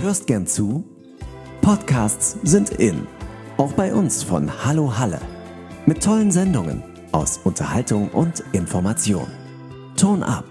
hörst gern zu? Podcasts sind in. Auch bei uns von Hallo Halle. Mit tollen Sendungen aus Unterhaltung und Information. Ton ab!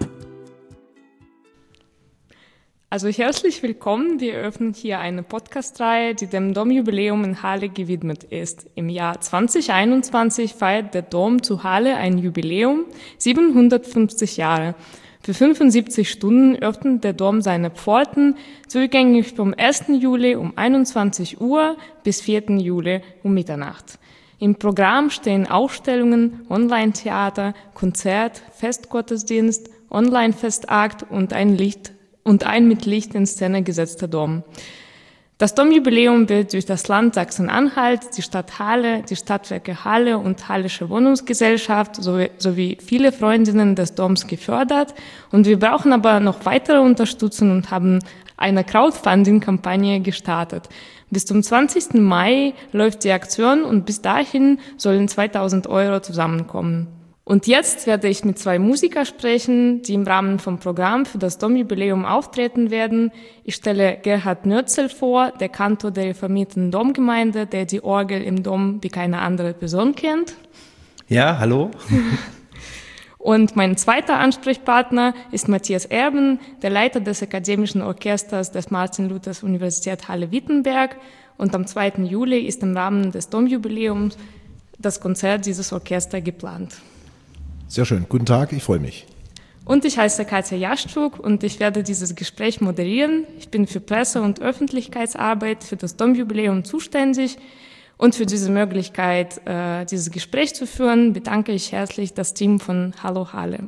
Also herzlich willkommen. Wir eröffnen hier eine Podcast-Reihe, die dem Domjubiläum in Halle gewidmet ist. Im Jahr 2021 feiert der Dom zu Halle ein Jubiläum, 750 Jahre. Für 75 Stunden öffnet der Dom seine Pforten, zugänglich vom 1. Juli um 21 Uhr bis 4. Juli um Mitternacht. Im Programm stehen Ausstellungen, Online-Theater, Konzert, Festgottesdienst, Online-Festakt und ein mit Licht in Szene gesetzter Dom. Das Domjubiläum wird durch das Land Sachsen-Anhalt, die Stadt Halle, die Stadtwerke Halle und Hallische Wohnungsgesellschaft sowie viele Freundinnen des Doms gefördert. Und wir brauchen aber noch weitere Unterstützung und haben eine Crowdfunding-Kampagne gestartet. Bis zum 20. Mai läuft die Aktion und bis dahin sollen 2.000 Euro zusammenkommen. Und jetzt werde ich mit zwei Musikern sprechen, die im Rahmen vom Programm für das Domjubiläum auftreten werden. Ich stelle Gerhard Nötzel vor, der Kantor der reformierten Domgemeinde, der die Orgel im Dom wie keine andere Person kennt. Ja, hallo. Und mein zweiter Ansprechpartner ist Matthias Erben, der Leiter des Akademischen Orchesters des Martin-Luthers-Universität Halle-Wittenberg. Und am 2. Juli ist im Rahmen des Domjubiläums das Konzert dieses Orchesters geplant. Sehr schön. Guten Tag, ich freue mich. Und ich heiße Katja Jaschczuk und ich werde dieses Gespräch moderieren. Ich bin für Presse- und Öffentlichkeitsarbeit für das Domjubiläum zuständig. Und für diese Möglichkeit, dieses Gespräch zu führen, bedanke ich herzlich das Team von Hallo Halle.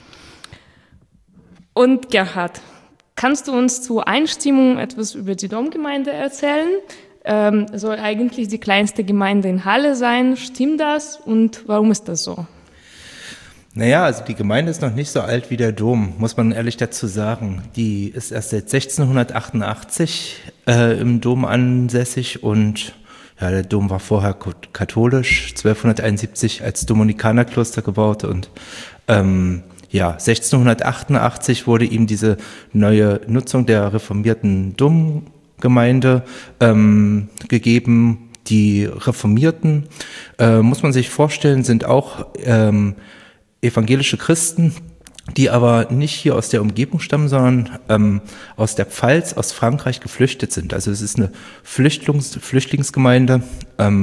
Und Gerhard, kannst du uns zur Einstimmung etwas über die Domgemeinde erzählen? Soll eigentlich die kleinste Gemeinde in Halle sein. Stimmt das und warum ist das so? Naja, also die Gemeinde ist noch nicht so alt wie der Dom, muss man ehrlich dazu sagen. Die ist erst seit 1688 im Dom ansässig und ja, der Dom war vorher katholisch, 1271 als Dominikanerkloster gebaut und 1688 wurde ihm diese neue Nutzung der reformierten Domgemeinde gegeben. Die Reformierten, muss man sich vorstellen, sind auch evangelische Christen, die aber nicht hier aus der Umgebung stammen, sondern aus der Pfalz, aus Frankreich geflüchtet sind. Also es ist eine Flüchtlingsgemeinde,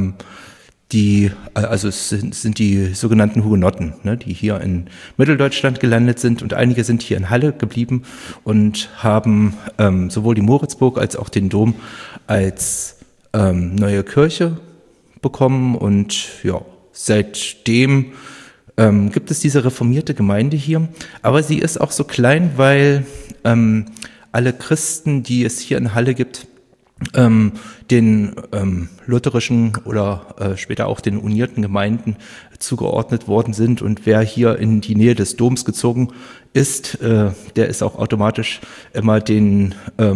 es sind die sogenannten Hugenotten, ne, die hier in Mitteldeutschland gelandet sind und einige sind hier in Halle geblieben und haben sowohl die Moritzburg als auch den Dom als neue Kirche bekommen und ja, seitdem gibt es diese reformierte Gemeinde hier, aber sie ist auch so klein, weil alle Christen, die es hier in Halle gibt, den lutherischen oder später auch den unierten Gemeinden zugeordnet worden sind und wer hier in die Nähe des Doms gezogen ist, der ist auch automatisch immer den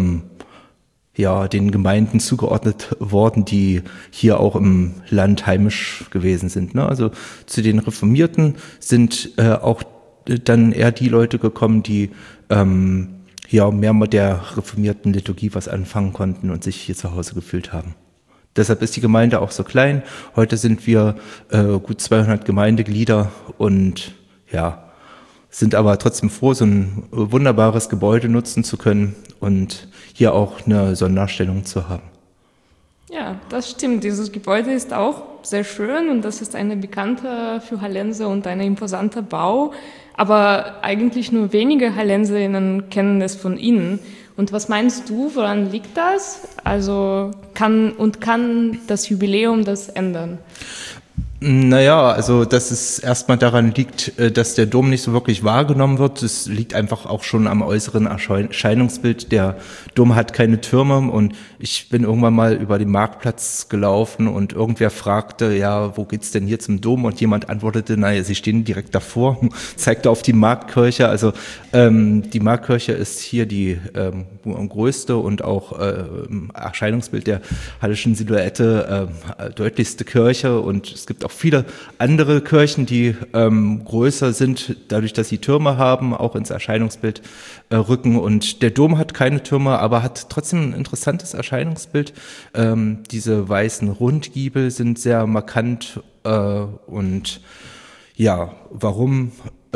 Gemeinden zugeordnet worden, die hier auch im Land heimisch gewesen sind. Ne? Also zu den Reformierten sind auch dann eher die Leute gekommen, die mehr mit der reformierten Liturgie was anfangen konnten und sich hier zu Hause gefühlt haben. Deshalb ist die Gemeinde auch so klein. Heute sind wir gut 200 Gemeindeglieder und sind aber trotzdem froh, so ein wunderbares Gebäude nutzen zu können und hier auch eine Sonderstellung zu haben. Ja, das stimmt. Dieses Gebäude ist auch sehr schön und das ist eine bekannte für Hallenser und ein imposanter Bau. Aber eigentlich nur wenige Hallenserinnen kennen es von Ihnen. Und was meinst du, woran liegt das? Also kann das Jubiläum das ändern? Naja, also dass es erstmal daran liegt, dass der Dom nicht so wirklich wahrgenommen wird. Das liegt einfach auch schon am äußeren Erscheinungsbild. Der Dom hat keine Türme und ich bin irgendwann mal über den Marktplatz gelaufen und irgendwer fragte, ja, wo geht's denn hier zum Dom? Und jemand antwortete, naja, Sie stehen direkt davor, zeigte auf die Marktkirche. Also die Marktkirche ist hier die größte und auch im Erscheinungsbild der hallischen Silhouette deutlichste Kirche und es gibt auch viele andere Kirchen, die größer sind, dadurch, dass sie Türme haben, auch ins Erscheinungsbild rücken. Und der Dom hat keine Türme, aber hat trotzdem ein interessantes Erscheinungsbild. Diese weißen Rundgiebel sind sehr markant und ja, warum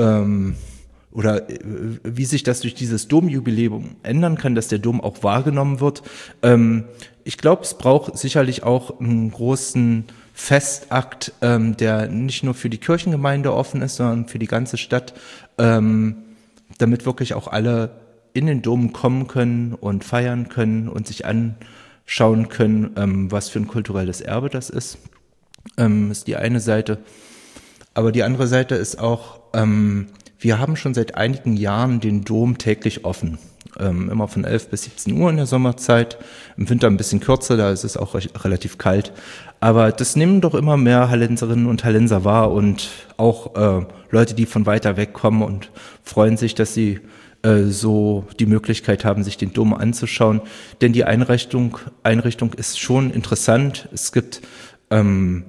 oder wie sich das durch dieses Domjubiläum ändern kann, dass der Dom auch wahrgenommen wird. Ich glaube, es braucht sicherlich auch einen großen Festakt, der nicht nur für die Kirchengemeinde offen ist, sondern für die ganze Stadt, damit wirklich auch alle in den Dom kommen können und feiern können und sich anschauen können, was für ein kulturelles Erbe das ist. Ist die eine Seite. Aber die andere Seite ist auch, wir haben schon seit einigen Jahren den Dom täglich offen. Immer von 11 bis 17 Uhr in der Sommerzeit. Im Winter ein bisschen kürzer, da ist es auch relativ kalt. Aber das nehmen doch immer mehr Hallenserinnen und Hallenser wahr und auch Leute, die von weiter weg kommen und freuen sich, dass sie so die Möglichkeit haben, sich den Dom anzuschauen. Denn die Einrichtung ist schon interessant. Es gibt einen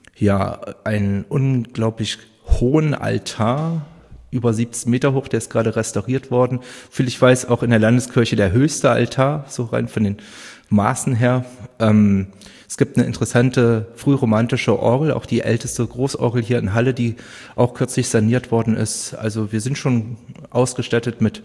unglaublich hohen Altar, über 17 Meter hoch, der ist gerade restauriert worden. Viel ich weiß, auch in der Landeskirche der höchste Altar, so rein von den Maßen her. Es gibt eine interessante frühromantische Orgel, auch die älteste Großorgel hier in Halle, die auch kürzlich saniert worden ist. Also wir sind schon ausgestattet mit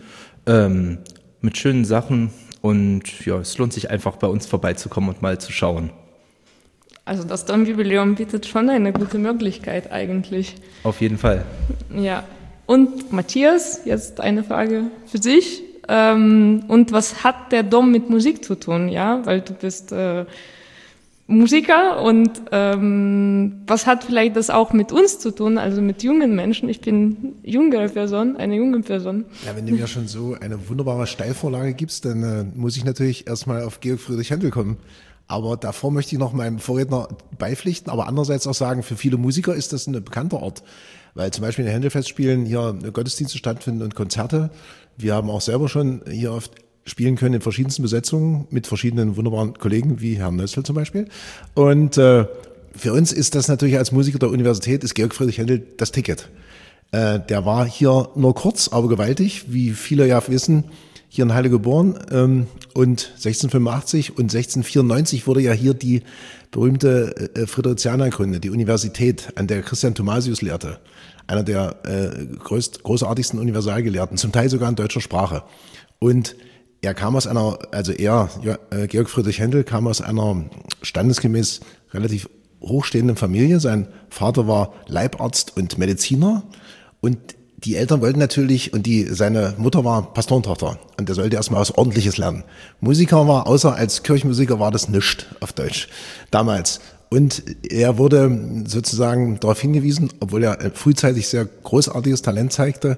schönen Sachen und ja, es lohnt sich einfach bei uns vorbeizukommen und mal zu schauen. Also das Domjubiläum bietet schon eine gute Möglichkeit eigentlich. Auf jeden Fall. Ja. Und Matthias, jetzt eine Frage für dich. Und was hat der Dom mit Musik zu tun? Ja, weil du bist Musiker und was hat vielleicht das auch mit uns zu tun, also mit jungen Menschen? Ich bin eine junge Person. Ja, wenn du mir schon so eine wunderbare Steilvorlage gibst, dann muss ich natürlich erstmal auf Georg Friedrich Händel kommen. Aber davor möchte ich noch meinem Vorredner beipflichten, aber andererseits auch sagen, für viele Musiker ist das ein bekannter Ort, weil zum Beispiel in den Händelfestspielen hier Gottesdienste stattfinden und Konzerte. Wir haben auch selber schon hier oft spielen können in verschiedensten Besetzungen mit verschiedenen wunderbaren Kollegen, wie Herrn Nössl zum Beispiel. Und für uns ist das natürlich als Musiker der Universität, ist Georg Friedrich Händel das Ticket. Der war hier nur kurz, aber gewaltig, wie viele ja wissen, hier in Halle geboren und 1685 und 1694 wurde ja hier die berühmte Friderizianer gegründet, die Universität, an der Christian Thomasius lehrte. Einer der großartigsten Universalgelehrten, zum Teil sogar in deutscher Sprache. Und er kam aus einer, Georg Friedrich Händel kam aus einer standesgemäß relativ hochstehenden Familie. Sein Vater war Leibarzt und Mediziner und die Eltern wollten natürlich, und seine Mutter war Pastorentochter und der sollte erstmal was Ordentliches lernen. Musiker war, außer als Kirchenmusiker war das nichts auf Deutsch damals. Und er wurde sozusagen darauf hingewiesen, obwohl er frühzeitig sehr großartiges Talent zeigte,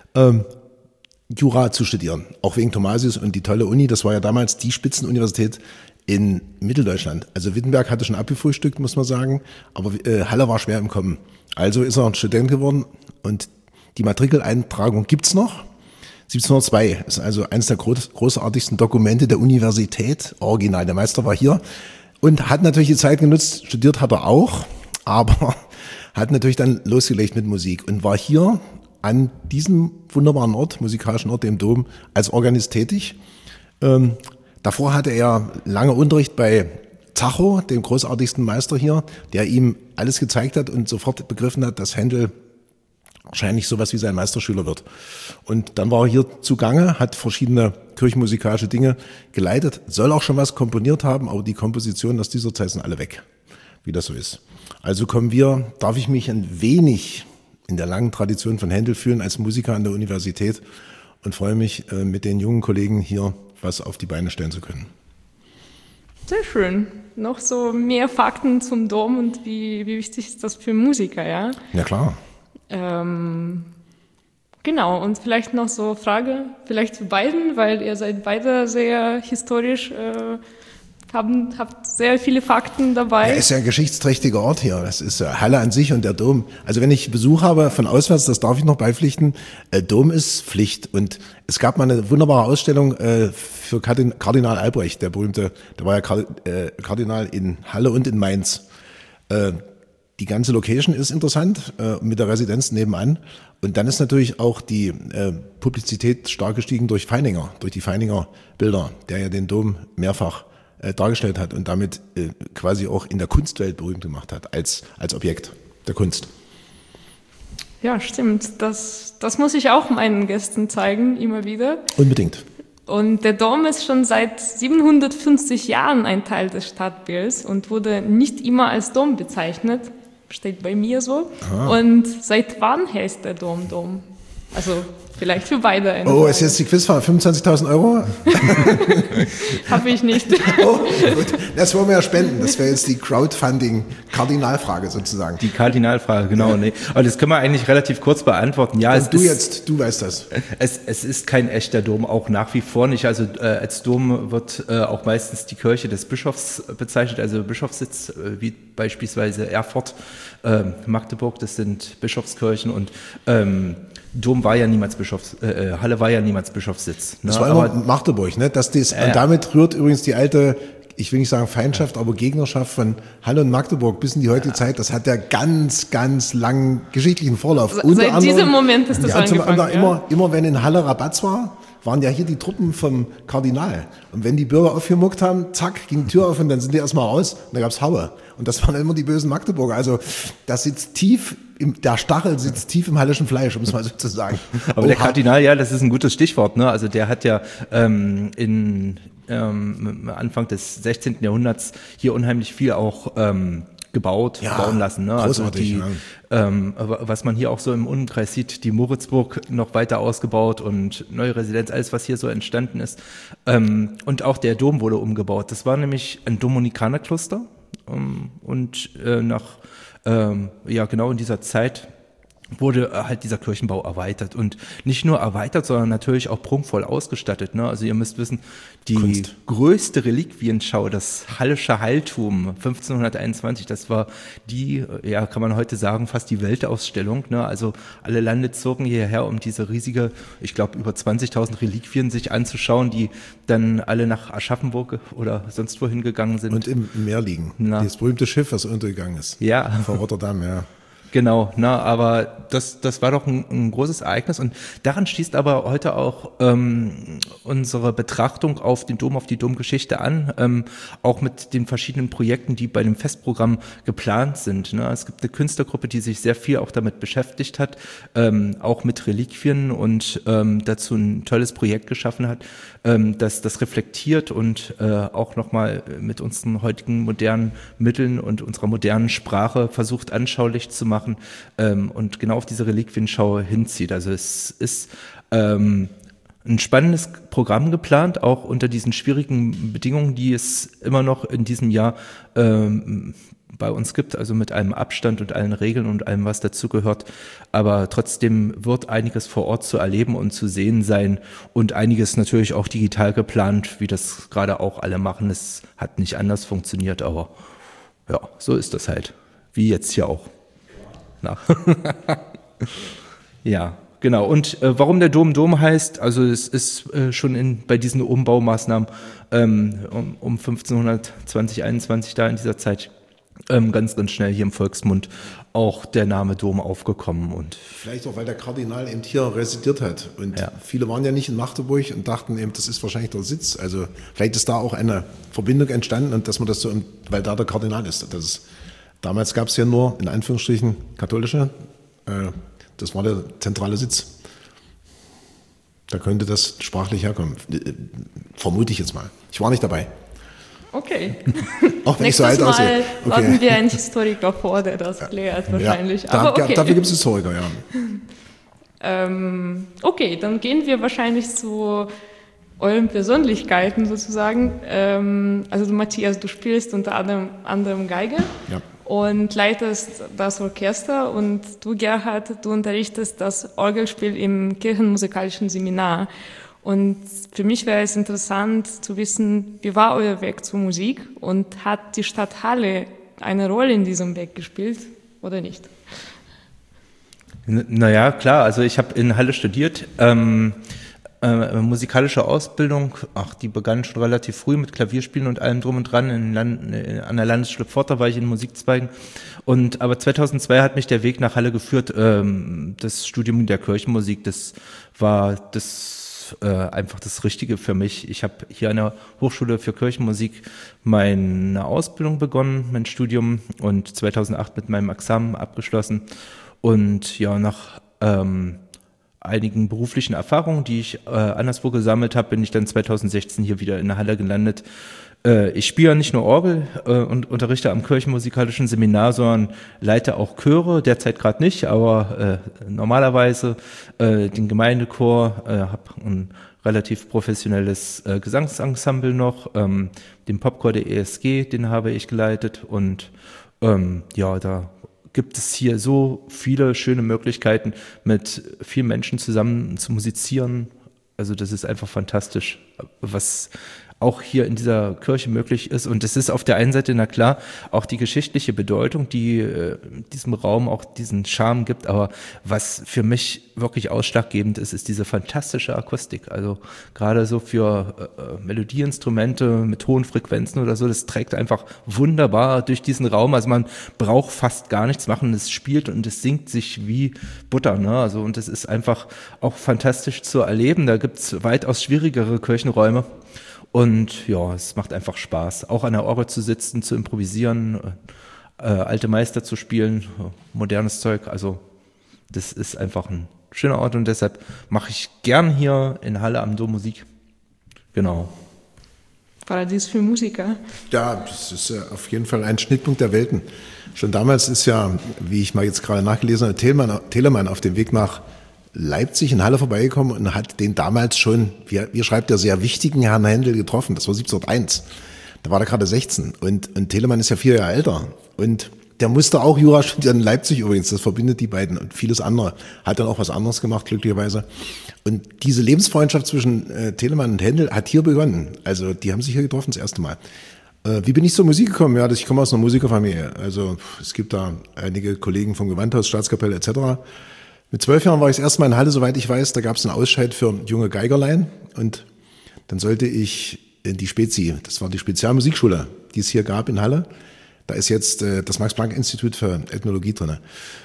Jura zu studieren. Auch wegen Thomasius und die tolle Uni, das war ja damals die Spitzenuniversität in Mitteldeutschland. Also Wittenberg hatte schon abgefrühstückt, muss man sagen, aber Halle war schwer im Kommen. Also ist er ein Student geworden und die Matrikeleintragung gibt's noch. 1702 ist also eines der großartigsten Dokumente der Universität, original. Der Meister war hier und hat natürlich die Zeit genutzt, studiert hat er auch, aber hat natürlich dann losgelegt mit Musik und war hier an diesem wunderbaren Ort, musikalischen Ort, dem Dom, als Organist tätig. Davor hatte er lange Unterricht bei Zacho, dem großartigsten Meister hier, der ihm alles gezeigt hat und sofort begriffen hat, dass Händel wahrscheinlich sowas wie sein Meisterschüler wird. Und dann war er hier zugange, hat verschiedene kirchenmusikalische Dinge geleitet, soll auch schon was komponiert haben, aber die Kompositionen aus dieser Zeit sind alle weg, wie das so ist. Also darf ich mich ein wenig in der langen Tradition von Händel fühlen als Musiker an der Universität und freue mich, mit den jungen Kollegen hier was auf die Beine stellen zu können. Sehr schön. Noch so mehr Fakten zum Dom und wie wichtig ist das für Musiker, ja? Ja, klar. Genau, und vielleicht noch so Frage, vielleicht zu beiden, weil ihr seid beide sehr historisch, habt sehr viele Fakten dabei. Ja, ist ja ein geschichtsträchtiger Ort hier. Das ist Halle an sich und der Dom. Also wenn ich Besuch habe von auswärts, das darf ich noch beipflichten, Dom ist Pflicht. Und es gab mal eine wunderbare Ausstellung für Kardinal Albrecht, der berühmte, der war ja Kardinal in Halle und in Mainz. die ganze Location ist interessant, mit der Residenz nebenan. Und dann ist natürlich auch die Publizität stark gestiegen durch Feininger, durch die Feininger Bilder, der ja den Dom mehrfach dargestellt hat und damit quasi auch in der Kunstwelt berühmt gemacht hat, als Objekt der Kunst. Ja, stimmt. Das muss ich auch meinen Gästen zeigen, immer wieder. Unbedingt. Und der Dom ist schon seit 750 Jahren ein Teil des Stadtbilds und wurde nicht immer als Dom bezeichnet. Steht bei mir so. Aha. Und seit wann heißt der Dom Dom? Also vielleicht für beide. Oh, ist jetzt die Quizfrage 25.000 €? Habe ich nicht. Oh, gut. Das wollen wir ja spenden. Das wäre jetzt die Crowdfunding-Kardinalfrage sozusagen. Die Kardinalfrage, genau. Nee. Aber das können wir eigentlich relativ kurz beantworten. Ja, und du weißt das. Es ist kein echter Dom, auch nach wie vor nicht. Also als Dom wird auch meistens die Kirche des Bischofs bezeichnet, also Bischofssitz, wie beispielsweise Erfurt, Magdeburg, das sind Bischofskirchen und Dom war ja niemals Halle war ja niemals Bischofssitz. Ne? Das war immer Magdeburg, ne? Und damit rührt übrigens die alte, ich will nicht sagen Feindschaft, aber Gegnerschaft von Halle und Magdeburg bis in die heutige Zeit. Das hat ja ganz, ganz langen geschichtlichen Vorlauf. Seit diesem Moment ist das angefangen. Immer wenn in Halle Rabatz war, waren ja hier die Truppen vom Kardinal. Und wenn die Bürger aufgemuckt haben, zack, ging die Tür auf und dann sind die erstmal raus und da gab's Haue. Und das waren immer die bösen Magdeburger. Also das sitzt tief, der Stachel sitzt tief im hallischen Fleisch, um es mal so zu sagen. Aber der Kardinal, ja, das ist ein gutes Stichwort. Ne? Also der hat ja Anfang des 16. Jahrhunderts hier unheimlich viel auch bauen lassen. Ne? Also was man hier auch so im Umkreis sieht, die Moritzburg noch weiter ausgebaut und neue Residenz, alles was hier so entstanden ist. Und auch der Dom wurde umgebaut. Das war nämlich ein Dominikanerkloster genau in dieser Zeit wurde halt dieser Kirchenbau erweitert und nicht nur erweitert, sondern natürlich auch prunkvoll ausgestattet. Ne? Also ihr müsst wissen, die größte Reliquienschau, das Hallische Heiltum 1521, das war die, ja kann man heute sagen, fast die Weltausstellung. Ne? Also alle Lande zogen hierher, um diese riesige, ich glaube über 20.000 Reliquien sich anzuschauen, die dann alle nach Aschaffenburg oder sonst wohin gegangen sind. Und im Meer liegen. Das berühmte Schiff, was untergegangen ist. Ja. Vor Rotterdam, ja. Genau, aber das war doch ein großes Ereignis und daran schließt aber heute auch unsere Betrachtung auf den Dom, auf die Domgeschichte an, auch mit den verschiedenen Projekten, die bei dem Festprogramm geplant sind. Ne? Es gibt eine Künstlergruppe, die sich sehr viel auch damit beschäftigt hat, auch mit Reliquien und dazu ein tolles Projekt geschaffen hat, das reflektiert und auch nochmal mit unseren heutigen modernen Mitteln und unserer modernen Sprache versucht anschaulich zu machen und genau auf diese Reliquienschau hinzieht. Also es ist ein spannendes Programm geplant, auch unter diesen schwierigen Bedingungen, die es immer noch in diesem Jahr bei uns gibt, also mit einem Abstand und allen Regeln und allem, was dazugehört. Aber trotzdem wird einiges vor Ort zu erleben und zu sehen sein und einiges natürlich auch digital geplant, wie das gerade auch alle machen. Es hat nicht anders funktioniert, aber ja, so ist das halt. Wie jetzt hier auch. Ja, genau. Und warum der Dom Dom heißt, also es ist schon bei diesen Umbaumaßnahmen um 1520, 21 da in dieser Zeit ganz, ganz schnell hier im Volksmund auch der Name Dom aufgekommen. Und vielleicht auch, weil der Kardinal eben hier residiert hat. Und viele waren ja nicht in Magdeburg und dachten eben, das ist wahrscheinlich der Sitz. Also vielleicht ist da auch eine Verbindung entstanden und dass man das so, weil da der Kardinal ist. Damals gab es ja nur, in Anführungsstrichen, katholische. Das war der zentrale Sitz. Da könnte das sprachlich herkommen. Vermute ich jetzt mal. Ich war nicht dabei. Okay. Auch wenn ich so alt aussehe. Nächstes Mal laden wir einen Historiker vor, der das klärt wahrscheinlich. Ja, aber okay. Dafür gibt es Historiker, ja. Okay, dann gehen wir wahrscheinlich zu euren Persönlichkeiten sozusagen. Also du, Matthias, du spielst unter anderem Geige. Ja. Und leitest das Orchester und du, Gerhard, du unterrichtest das Orgelspiel im Kirchenmusikalischen Seminar. Und für mich wäre es interessant zu wissen, wie war euer Weg zur Musik und hat die Stadt Halle eine Rolle in diesem Weg gespielt oder nicht? Naja, klar, also ich habe in Halle studiert, Musikalische Ausbildung, die begann schon relativ früh mit Klavierspielen und allem drum und dran. An der Landesschule Pforta war ich in Musikzweigen. Aber 2002 hat mich der Weg nach Halle geführt. Das Studium der Kirchenmusik, das war einfach das Richtige für mich. Ich habe hier an der Hochschule für Kirchenmusik meine Ausbildung begonnen, mein Studium, und 2008 mit meinem Examen abgeschlossen. Und ja, nach einigen beruflichen Erfahrungen, die ich anderswo gesammelt habe, bin ich dann 2016 hier wieder in der Halle gelandet. Ich spiele ja nicht nur Orgel und unterrichte am kirchenmusikalischen Seminar, sondern leite auch Chöre, derzeit gerade nicht, aber normalerweise den Gemeindechor, habe ein relativ professionelles Gesangsensemble noch, den Popchor der ESG, den habe ich geleitet, und da gibt es hier so viele schöne Möglichkeiten, mit vielen Menschen zusammen zu musizieren. Also das ist einfach fantastisch, was auch hier in dieser Kirche möglich ist. Und es ist auf der einen Seite, na klar, auch die geschichtliche Bedeutung, die diesem Raum auch diesen Charme gibt. Aber was für mich wirklich ausschlaggebend ist, ist diese fantastische Akustik. Also gerade so für Melodieinstrumente mit hohen Frequenzen oder so, das trägt einfach wunderbar durch diesen Raum. Also man braucht fast gar nichts machen. Es spielt und es singt sich wie Butter, ne? Also, und es ist einfach auch fantastisch zu erleben. Da gibt's weitaus schwierigere Kirchenräume. Und ja, es macht einfach Spaß, auch an der Orgel zu sitzen, zu improvisieren, alte Meister zu spielen, modernes Zeug. Also das ist einfach ein schöner Ort, und deshalb mache ich gern hier in Halle am Dom Musik. Genau. Paradies für Musiker. Ja, das ist auf jeden Fall ein Schnittpunkt der Welten. Schon damals ist ja, wie ich mal jetzt gerade nachgelesen habe, Telemann auf dem Weg nach Leipzig in Halle vorbeigekommen und hat den damals schon, wie schreibt der, sehr wichtigen Herrn Händel getroffen. Das war 1701. Da war er gerade 16. Und Telemann ist ja 4 Jahre älter. Und der musste auch Jura studieren in Leipzig übrigens. Das verbindet die beiden und vieles andere. Hat dann auch was anderes gemacht, glücklicherweise. Und diese Lebensfreundschaft zwischen Telemann und Händel hat hier begonnen. Also die haben sich hier getroffen das erste Mal. Wie bin ich zur Musik gekommen? Ja, ich komme aus einer Musikerfamilie. Also es gibt da einige Kollegen vom Gewandhaus, Staatskapelle etc. Mit 12 Jahren war ich das erste Mal in Halle, soweit ich weiß. Da gab es einen Ausscheid für junge Geigerlein. Und dann sollte ich in die Spezi, das war die Spezialmusikschule, die es hier gab in Halle. Da ist jetzt das Max-Planck-Institut für Ethnologie drin.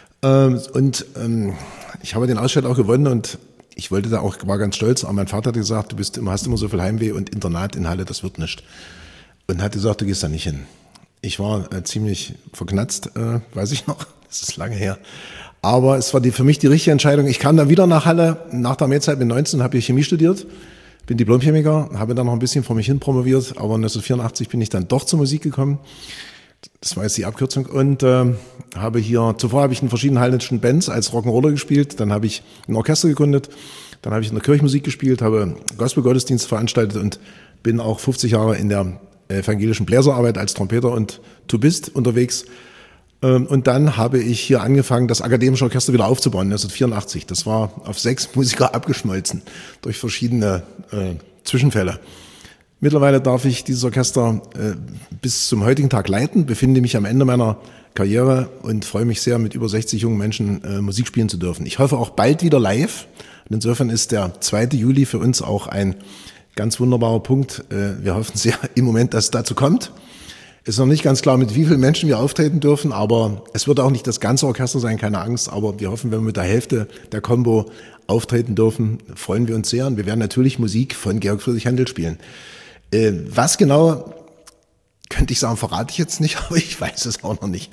Ich habe den Ausscheid auch gewonnen, und ich wollte da auch, war ganz stolz. Aber mein Vater hat gesagt, hast immer so viel Heimweh, und Internat in Halle, das wird nicht. Und hat gesagt, du gehst da nicht hin. Ich war ziemlich verknatzt, weiß ich noch. Das ist lange her. Aber es war für mich die richtige Entscheidung. Ich kam dann wieder nach Halle, nach der Armeezeit mit 19, habe ich Chemie studiert, bin Diplomchemiker, habe dann noch ein bisschen vor mich hin promoviert, aber 1984 bin ich dann doch zur Musik gekommen. Das war jetzt die Abkürzung. Und zuvor habe ich in verschiedenen hallenischen Bands als Rock'n'Roller gespielt, dann habe ich ein Orchester gegründet, dann habe ich in der Kirchenmusik gespielt, habe Gospel-Gottesdienst veranstaltet und bin auch 50 Jahre in der evangelischen Bläserarbeit als Trompeter und Tubist unterwegs. Und dann habe ich hier angefangen, das akademische Orchester wieder aufzubauen, 1984. Das war auf 6 Musiker abgeschmolzen durch verschiedene Zwischenfälle. Mittlerweile darf ich dieses Orchester bis zum heutigen Tag leiten, befinde mich am Ende meiner Karriere und freue mich sehr, mit über 60 jungen Menschen Musik spielen zu dürfen. Ich hoffe auch bald wieder live. Und insofern ist der 2. Juli für uns auch ein ganz wunderbarer Punkt. Wir hoffen sehr im Moment, dass es dazu kommt. Ist noch nicht ganz klar, mit wie vielen Menschen wir auftreten dürfen, aber es wird auch nicht das ganze Orchester sein, keine Angst. Aber wir hoffen, wenn wir mit der Hälfte der Combo auftreten dürfen, freuen wir uns sehr. Und wir werden natürlich Musik von Georg Friedrich Händel spielen. Was genau, könnte ich sagen, verrate ich jetzt nicht, aber ich weiß es auch noch nicht.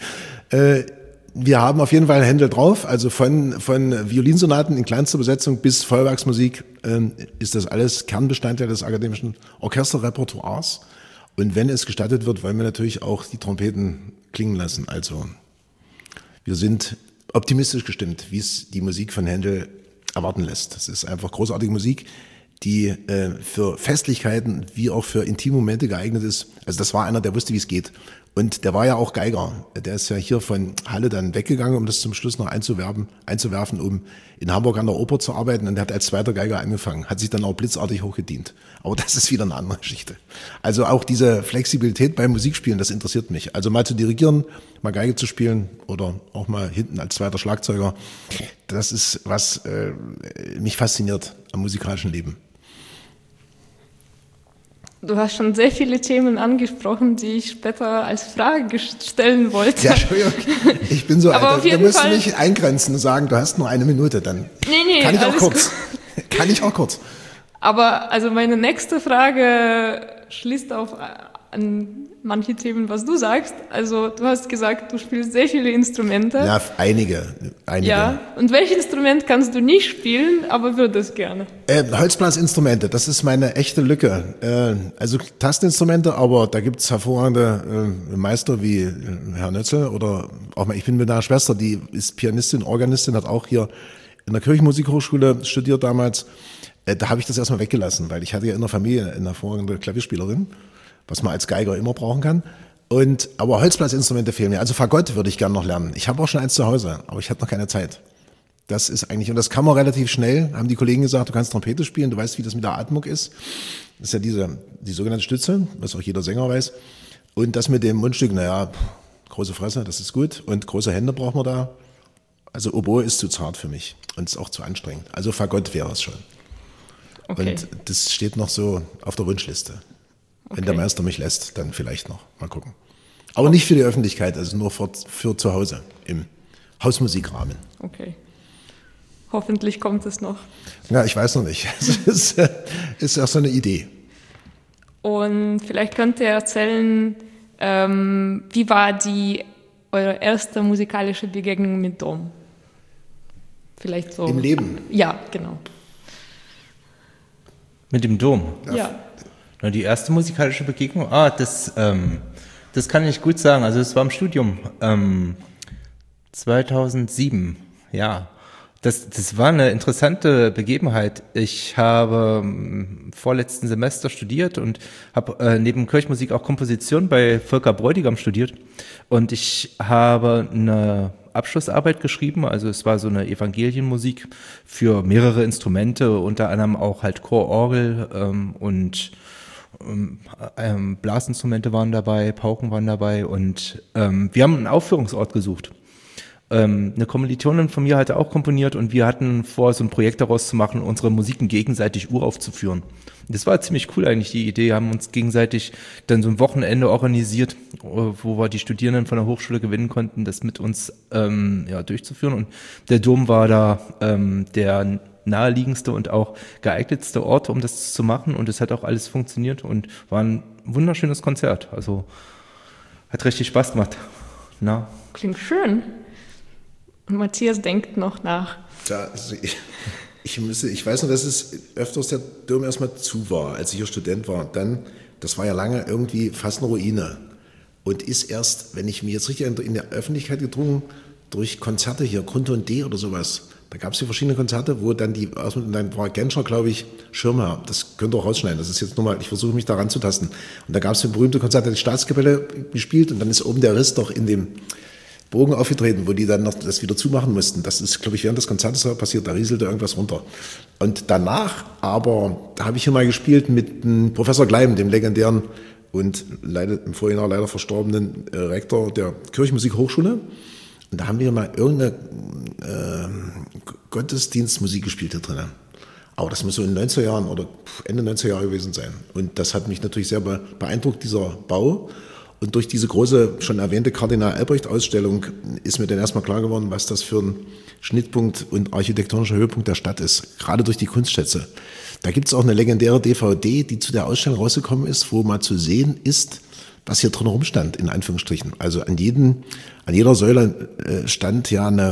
Wir haben auf jeden Fall Händel drauf, also von Violinsonaten in kleinster Besetzung bis Feuerwerksmusik ist das alles Kernbestandteil des akademischen Orchesterrepertoires. Und wenn es gestattet wird, wollen wir natürlich auch die Trompeten klingen lassen. Also wir sind optimistisch gestimmt, wie es die Musik von Händel erwarten lässt. Das ist einfach großartige Musik, die für Festlichkeiten wie auch für Intimmomente geeignet ist. Also das war einer, der wusste, wie es geht. Und der war ja auch Geiger. Der ist ja hier von Halle dann weggegangen, um das zum Schluss noch einzuwerfen, um in Hamburg an der Oper zu arbeiten. Und der hat als zweiter Geiger angefangen, hat sich dann auch blitzartig hochgedient. Aber das ist wieder eine andere Geschichte. Also auch diese Flexibilität beim Musikspielen, das interessiert mich. Also mal zu dirigieren, mal Geige zu spielen oder auch mal hinten als zweiter Schlagzeuger, das ist was mich fasziniert am musikalischen Leben. Du hast schon sehr viele Themen angesprochen, die ich später als Frage stellen wollte. Ja, Entschuldigung, ich bin so Aber alt, auf da jeden musst du Fall mich eingrenzen und sagen, du hast nur 1 Minute, dann Nee, kann ich auch alles kurz. Kann ich auch kurz. Aber also meine nächste Frage schließt an manche Themen, was du sagst. Also du hast gesagt, du spielst sehr viele Instrumente. Ja, einige. Ja. Und welches Instrument kannst du nicht spielen, aber würdest gerne? Holzblasinstrumente, das ist meine echte Lücke. Also Tastinstrumente, aber da gibt's hervorragende Meister wie Herr Nötzel oder auch ich bin mit einer Schwester, die ist Pianistin, Organistin, hat auch hier in der Kirchenmusikhochschule studiert damals. Da habe ich das erstmal weggelassen, weil ich hatte ja in der Familie eine hervorragende Klavierspielerin, was man als Geiger immer brauchen kann. Aber Holzblasinstrumente fehlen mir. Also Fagott würde ich gerne noch lernen. Ich habe auch schon eins zu Hause, aber ich hatte noch keine Zeit. Das ist eigentlich, und das kann man relativ schnell, haben die Kollegen gesagt, du kannst Trompete spielen, du weißt, wie das mit der Atmung ist. Das ist ja die sogenannte Stütze, was auch jeder Sänger weiß. Und das mit dem Mundstück, große Fresse, das ist gut. Und große Hände braucht man da. Also Oboe ist zu zart für mich und ist auch zu anstrengend. Also Fagott wäre es schon. Okay. Und das steht noch so auf der Wunschliste. Wenn der Meister mich lässt, dann vielleicht noch. Mal gucken. Aber nicht für die Öffentlichkeit, also nur für zu Hause, im Hausmusikrahmen. Okay. Hoffentlich kommt es noch. Ja, ich weiß noch nicht. Es ist auch so eine Idee. Und vielleicht könnt ihr erzählen, wie war eure erste musikalische Begegnung mit Dom? Vielleicht so. Im Leben? Ja, genau. Mit dem Dom? Ja. Na, die erste musikalische Begegnung, das kann ich gut sagen. Also es war im Studium 2007, ja. Das war eine interessante Begebenheit. Ich habe im vorletzten Semester studiert und habe neben Kirchenmusik auch Komposition bei Volker Bräutigam studiert. Und ich habe eine Abschlussarbeit geschrieben, also es war so eine Evangelienmusik für mehrere Instrumente, unter anderem auch halt Chor, Orgel und Blasinstrumente waren dabei, Pauken waren dabei und wir haben einen Aufführungsort gesucht. Eine Kommilitonin von mir hatte auch komponiert und wir hatten vor, so ein Projekt daraus zu machen, unsere Musiken gegenseitig uraufzuführen. Das war ziemlich cool eigentlich, die Idee, haben uns gegenseitig dann so ein Wochenende organisiert, wo wir die Studierenden von der Hochschule gewinnen konnten, das mit uns durchzuführen und der Dom war da der naheliegendste und auch geeignetste Ort, um das zu machen und es hat auch alles funktioniert und war ein wunderschönes Konzert, also hat richtig Spaß gemacht. Na? Klingt schön. Und Matthias denkt noch nach. Ja, also ich weiß noch, dass es öfters der Dom erstmal zu war, als ich hier Student war. Dann, das war ja lange irgendwie fast eine Ruine. Und ist erst, wenn ich mich jetzt richtig in der Öffentlichkeit gedrungen, durch Konzerte hier, Grund D oder sowas. Da gab es hier verschiedene Konzerte, wo dann dann war Genscher, glaube ich, Schirmherr. Das könnt ihr auch rausschneiden. Das ist jetzt nur mal, ich versuche mich da ranzutasten. Und da gab es ein berühmtes Konzert, die Staatskapelle gespielt und dann ist oben der Riss doch in dem Bogen aufgetreten, wo die dann noch das wieder zumachen mussten. Das ist, glaube ich, während des Konzertes passiert, da rieselte irgendwas runter. Und danach aber, da habe ich hier mal gespielt mit Professor Gleim, dem legendären und leider im Vorjahr leider verstorbenen Rektor der Kirchenmusikhochschule. Und da haben wir mal irgendeine Gottesdienstmusik gespielt hier drinnen. Aber das muss so in den 90er Jahren oder Ende 90er Jahre gewesen sein. Und das hat mich natürlich sehr beeindruckt, dieser Bau. Und durch diese große, schon erwähnte Kardinal-Albrecht-Ausstellung ist mir dann erstmal klar geworden, was das für ein Schnittpunkt und architektonischer Höhepunkt der Stadt ist. Gerade durch die Kunstschätze. Da gibt es auch eine legendäre DVD, die zu der Ausstellung rausgekommen ist, wo mal zu sehen ist, was hier drin rumstand, in Anführungsstrichen. Also an jeder Säule stand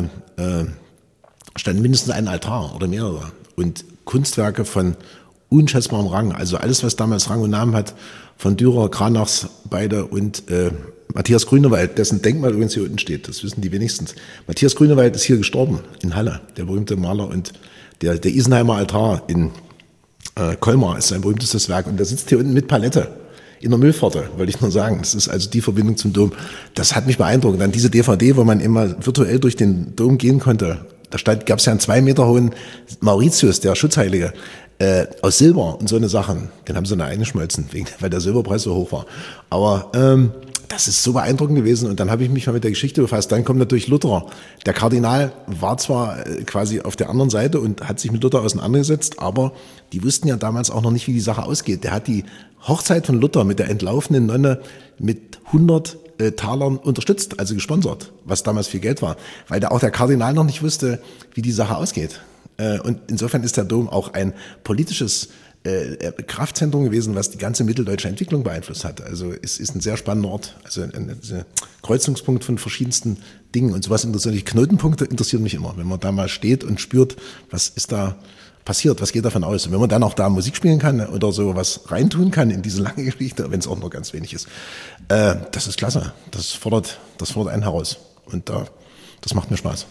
mindestens ein Altar oder mehrere. Und Kunstwerke von unschätzbarem Rang. Also alles, was damals Rang und Namen hat, von Dürer, Kranachs, beide und Matthias Grünewald, dessen Denkmal übrigens hier unten steht. Das wissen die wenigstens. Matthias Grünewald ist hier gestorben, in Halle, der berühmte Maler. Und der Isenheimer Altar in Colmar ist sein berühmtestes Werk. Und der sitzt hier unten mit Palette in der Müllpforte, wollte ich nur sagen. Das ist also die Verbindung zum Dom. Das hat mich beeindruckt. Und dann diese DVD, wo man immer virtuell durch den Dom gehen konnte. Da gab es ja einen 2 Meter hohen Mauritius, der Schutzheilige, aus Silber und so eine Sachen. Den haben sie dann eingeschmolzen, weil der Silberpreis so hoch war. Aber das ist so beeindruckend gewesen. Und dann habe ich mich mal mit der Geschichte befasst. Dann kommt natürlich Luther. Der Kardinal war zwar quasi auf der anderen Seite und hat sich mit Luther auseinandergesetzt, aber die wussten ja damals auch noch nicht, wie die Sache ausgeht. Der hat die Hochzeit von Luther mit der entlaufenen Nonne mit 100 Talern unterstützt, also gesponsert, was damals viel Geld war, weil auch der Kardinal noch nicht wusste, wie die Sache ausgeht. Und insofern ist der Dom auch ein politisches Kraftzentrum gewesen, was die ganze mitteldeutsche Entwicklung beeinflusst hat. Also es ist ein sehr spannender Ort, also ein Kreuzungspunkt von verschiedensten Dingen. Und sowas interessiert mich, Knotenpunkte interessieren mich immer, wenn man da mal steht und spürt, was ist da passiert, was geht davon aus. Und wenn man dann auch da Musik spielen kann oder so was reintun kann in diese lange Geschichte, wenn es auch nur ganz wenig ist, das ist klasse. Das fordert einen heraus. Und das macht mir Spaß.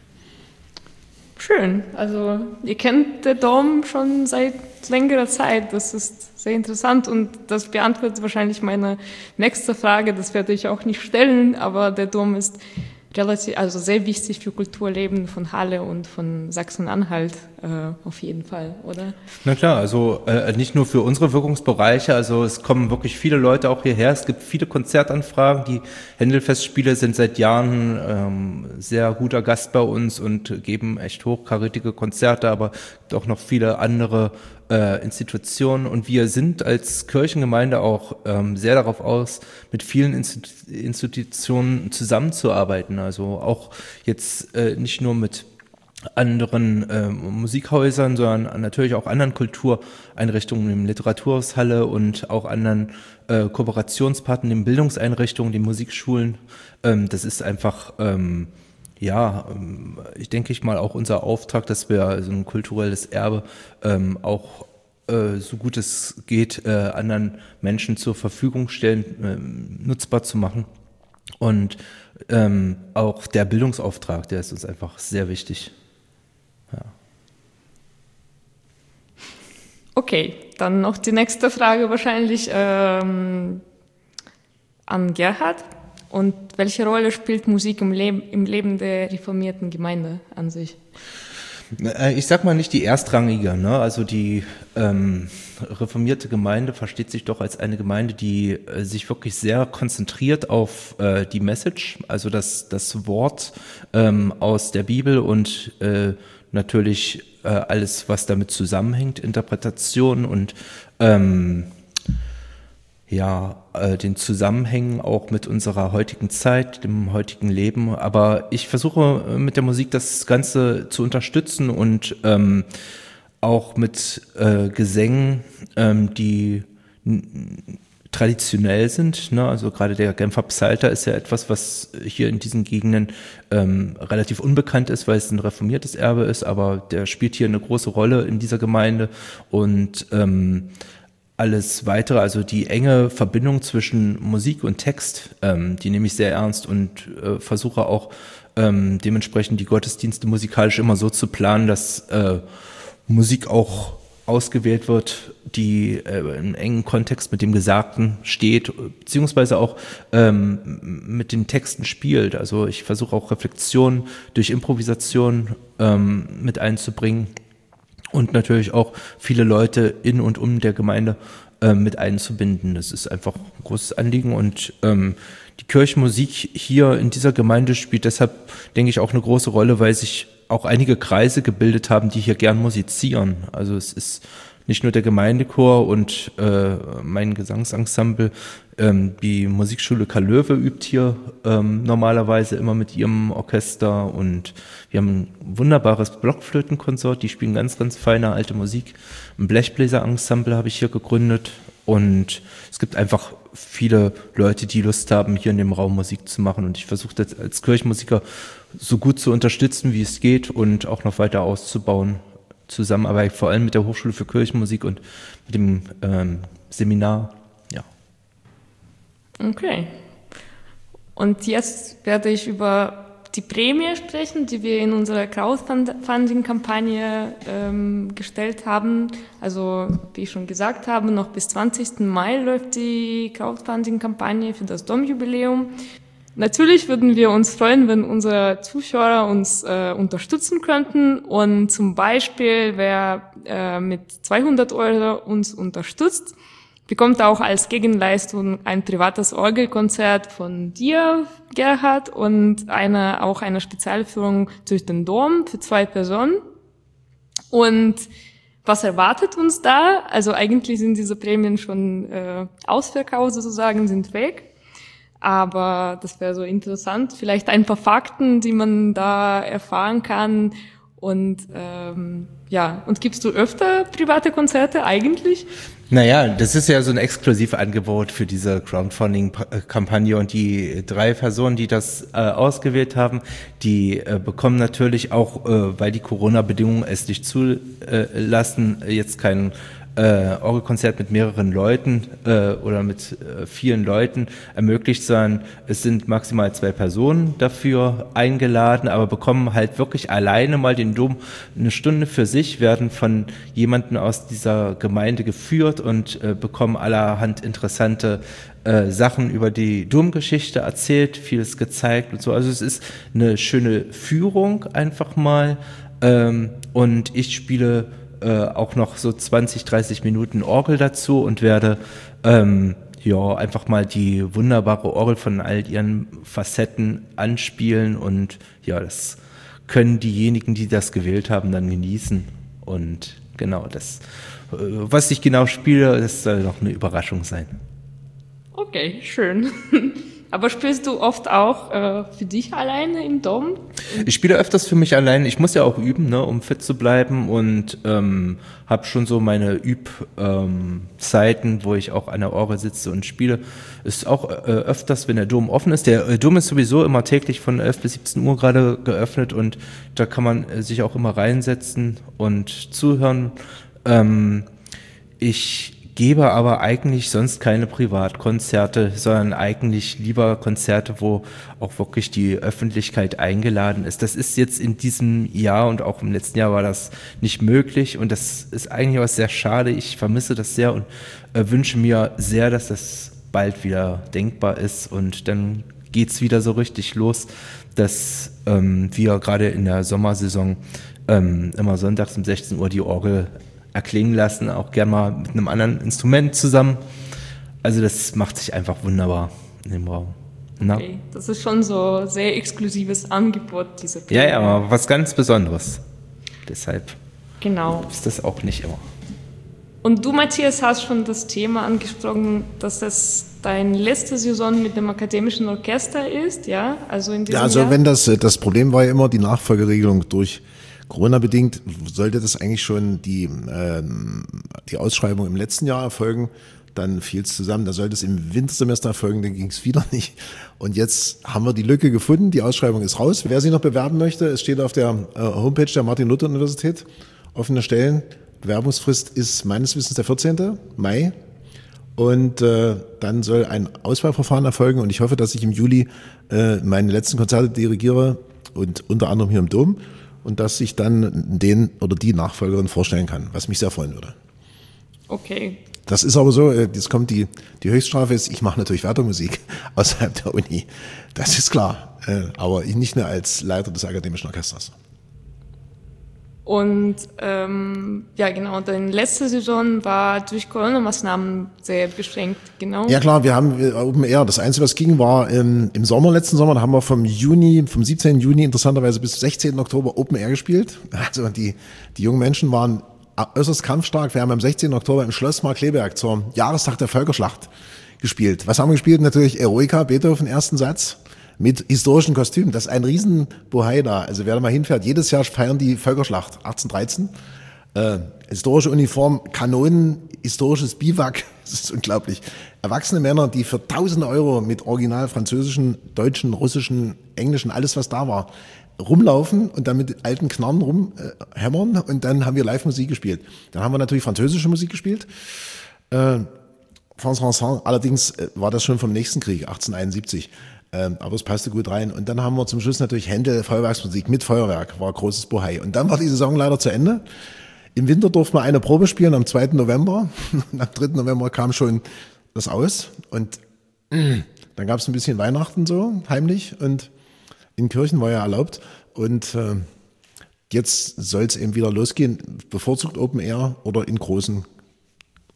Schön. Also ihr kennt den Dom schon seit längerer Zeit. Das ist sehr interessant und das beantwortet wahrscheinlich meine nächste Frage. Das werde ich auch nicht stellen, aber der Dom ist sehr wichtig für Kulturleben von Halle und von Sachsen-Anhalt auf jeden Fall, oder? Na klar, also nicht nur für unsere Wirkungsbereiche, also es kommen wirklich viele Leute auch hierher, es gibt viele Konzertanfragen, die Händelfestspiele sind seit Jahren sehr guter Gast bei uns und geben echt hochkarätige Konzerte, aber auch noch viele andere Institutionen und wir sind als Kirchengemeinde auch sehr darauf aus, mit vielen Institutionen zusammenzuarbeiten, also auch jetzt nicht nur mit anderen Musikhäusern, sondern natürlich auch anderen Kultureinrichtungen, im Literaturhaus Halle und auch anderen Kooperationspartnern, den Bildungseinrichtungen, den Musikschulen. Das ist einfach ich denke mal auch unser Auftrag, dass wir so ein kulturelles Erbe auch so gut es geht anderen Menschen zur Verfügung stellen, nutzbar zu machen. Und auch der Bildungsauftrag, der ist uns einfach sehr wichtig. Ja. Okay, dann noch die nächste Frage wahrscheinlich an Gerhard. Und welche Rolle spielt Musik im Leben der reformierten Gemeinde an sich? Ich sag mal nicht die erstrangige, ne? Also die reformierte Gemeinde versteht sich doch als eine Gemeinde, die sich wirklich sehr konzentriert auf die Message, also das Wort aus der Bibel und natürlich alles, was damit zusammenhängt, Interpretation und den Zusammenhängen auch mit unserer heutigen Zeit, dem heutigen Leben. Aber ich versuche mit der Musik das Ganze zu unterstützen und auch mit Gesängen, die traditionell sind, ne? Also gerade der Genfer Psalter ist ja etwas, was hier in diesen Gegenden relativ unbekannt ist, weil es ein reformiertes Erbe ist, aber der spielt hier eine große Rolle in dieser Gemeinde und alles weitere, also die enge Verbindung zwischen Musik und Text, die nehme ich sehr ernst und versuche auch dementsprechend die Gottesdienste musikalisch immer so zu planen, dass Musik auch ausgewählt wird, die im engen Kontext mit dem Gesagten steht, beziehungsweise auch mit den Texten spielt. Also ich versuche auch Reflexion durch Improvisation mit einzubringen. Und natürlich auch viele Leute in und um der Gemeinde mit einzubinden. Das ist einfach ein großes Anliegen und die Kirchenmusik hier in dieser Gemeinde spielt deshalb, denke ich, auch eine große Rolle, weil sich auch einige Kreise gebildet haben, die hier gern musizieren. Also es ist nicht nur der Gemeindechor und mein Gesangsensemble, die Musikschule Karl Löwe übt hier normalerweise immer mit ihrem Orchester und wir haben ein wunderbares Blockflötenkonsort, die spielen ganz, ganz feine alte Musik. Ein Blechbläserensemble habe ich hier gegründet und es gibt einfach viele Leute, die Lust haben, hier in dem Raum Musik zu machen und ich versuche das als Kirchenmusiker so gut zu unterstützen, wie es geht und auch noch weiter auszubauen. Zusammenarbeit vor allem mit der Hochschule für Kirchenmusik und mit dem Seminar, ja. Okay. Und jetzt werde ich über die Prämie sprechen, die wir in unserer Crowdfunding-Kampagne gestellt haben. Also, wie ich schon gesagt habe, noch bis 20. Mai läuft die Crowdfunding-Kampagne für das Domjubiläum. Natürlich würden wir uns freuen, wenn unsere Zuschauer uns unterstützen könnten und zum Beispiel, wer mit 200 € uns unterstützt, bekommt auch als Gegenleistung ein privates Orgelkonzert von dir, Gerhard, und auch eine Spezialführung durch den Dom für 2 Personen. Und was erwartet uns da? Also eigentlich sind diese Prämien schon ausverkauft sozusagen, sind weg. Aber das wäre so interessant. Vielleicht ein paar Fakten, die man da erfahren kann. Und und gibst du öfter private Konzerte eigentlich? Naja, das ist ja so ein Exklusivangebot für diese Crowdfunding-Kampagne und die 3 Personen, die das ausgewählt haben, die bekommen natürlich auch, weil die Corona-Bedingungen es nicht zulassen, jetzt kein Orgelkonzert mit mehreren Leuten oder mit vielen Leuten ermöglicht, sondern es sind maximal 2 Personen dafür eingeladen, aber bekommen halt wirklich alleine mal den Dom eine Stunde für sich, werden von jemandem aus dieser Gemeinde geführt und bekommen allerhand interessante Sachen über die Domgeschichte erzählt, vieles gezeigt und so. Also es ist eine schöne Führung einfach mal und ich spiele auch noch so 20, 30 Minuten Orgel dazu und werde einfach mal die wunderbare Orgel von all ihren Facetten anspielen und ja, das können diejenigen, die das gewählt haben, dann genießen und genau das, was ich genau spiele, das soll noch eine Überraschung sein. Okay, schön. Aber spielst du oft auch für dich alleine im Dom? Ich spiele öfters für mich allein. Ich muss ja auch üben, ne, um fit zu bleiben und habe schon so meine Übzeiten, wo ich auch an der Orgel sitze und spiele. Ist auch öfters, wenn der Dom offen ist. Der Dom ist sowieso immer täglich von 11 bis 17 Uhr gerade geöffnet und da kann man sich auch immer reinsetzen und zuhören. Ich gebe aber eigentlich sonst keine Privatkonzerte, sondern eigentlich lieber Konzerte, wo auch wirklich die Öffentlichkeit eingeladen ist. Das ist jetzt in diesem Jahr und auch im letzten Jahr war das nicht möglich und das ist eigentlich was sehr schade. Ich vermisse das sehr und wünsche mir sehr, dass das bald wieder denkbar ist und dann geht's wieder so richtig los, dass wir gerade in der Sommersaison immer sonntags um 16 Uhr die Orgel erklingen lassen, auch gern mal mit einem anderen Instrument zusammen. Also das macht sich einfach wunderbar in dem Raum. Na? Okay, das ist schon so ein sehr exklusives Angebot, diese Ja, aber was ganz Besonderes. Deshalb genau. ist das auch nicht immer. Und du, Matthias, hast schon das Thema angesprochen, dass es deine letzte Saison mit dem akademischen Orchester ist, ja? Also in diesem Jahr? Wenn das Problem war ja immer die Nachfolgeregelung durch Corona-bedingt, sollte das eigentlich schon die Ausschreibung im letzten Jahr erfolgen, dann fiel es zusammen, da sollte es im Wintersemester erfolgen, dann ging es wieder nicht. Und jetzt haben wir die Lücke gefunden, die Ausschreibung ist raus. Wer sich noch bewerben möchte, es steht auf der Homepage der Martin-Luther-Universität, offene Stellen. Bewerbungsfrist ist meines Wissens der 14. Mai. Und dann soll ein Auswahlverfahren erfolgen und ich hoffe, dass ich im Juli meine letzten Konzerte dirigiere und unter anderem hier im Dom. Und dass ich dann den oder die Nachfolgerin vorstellen kann, was mich sehr freuen würde. Okay. Das ist aber so, jetzt kommt die Höchststrafe ist, ich mache natürlich weiter Musik außerhalb der Uni. Das ist klar, aber ich nicht mehr als Leiter des akademischen Orchesters. Und genau, deine letzte Saison war durch Corona-Maßnahmen sehr beschränkt, genau. Ja klar, wir haben Open Air. Das Einzige, was ging, war im letzten Sommer, da haben wir vom 17. Juni interessanterweise bis 16. Oktober Open Air gespielt. Also die jungen Menschen waren äußerst kampfstark. Wir haben am 16. Oktober im Schloss Markkleeberg zum Jahrestag der Völkerschlacht gespielt. Was haben wir gespielt? Natürlich Eroica, Beethoven, ersten Satz. Mit historischen Kostümen. Das ist ein riesen Bohai da. Also wer da mal hinfährt, jedes Jahr feiern die Völkerschlacht 1813. Historische Uniform, Kanonen, historisches Biwak. Das ist unglaublich. Erwachsene Männer, die für tausende Euro mit original französischen, deutschen, russischen, englischen, alles was da war, rumlaufen und dann mit alten Knarren rumhämmern und dann haben wir Live-Musik gespielt. Dann haben wir natürlich französische Musik gespielt. France Vincent, allerdings war das schon vom nächsten Krieg, 1871. Aber es passte gut rein. Und dann haben wir zum Schluss natürlich Händel, Feuerwerksmusik mit Feuerwerk, war großes Bohai. Und dann war die Saison leider zu Ende. Im Winter durften wir eine Probe spielen am 2. November. Und am 3. November kam schon das aus. Und dann gab es ein bisschen Weihnachten so, heimlich. Und in Kirchen war ja erlaubt. Und jetzt soll es eben wieder losgehen. Bevorzugt Open Air oder in großen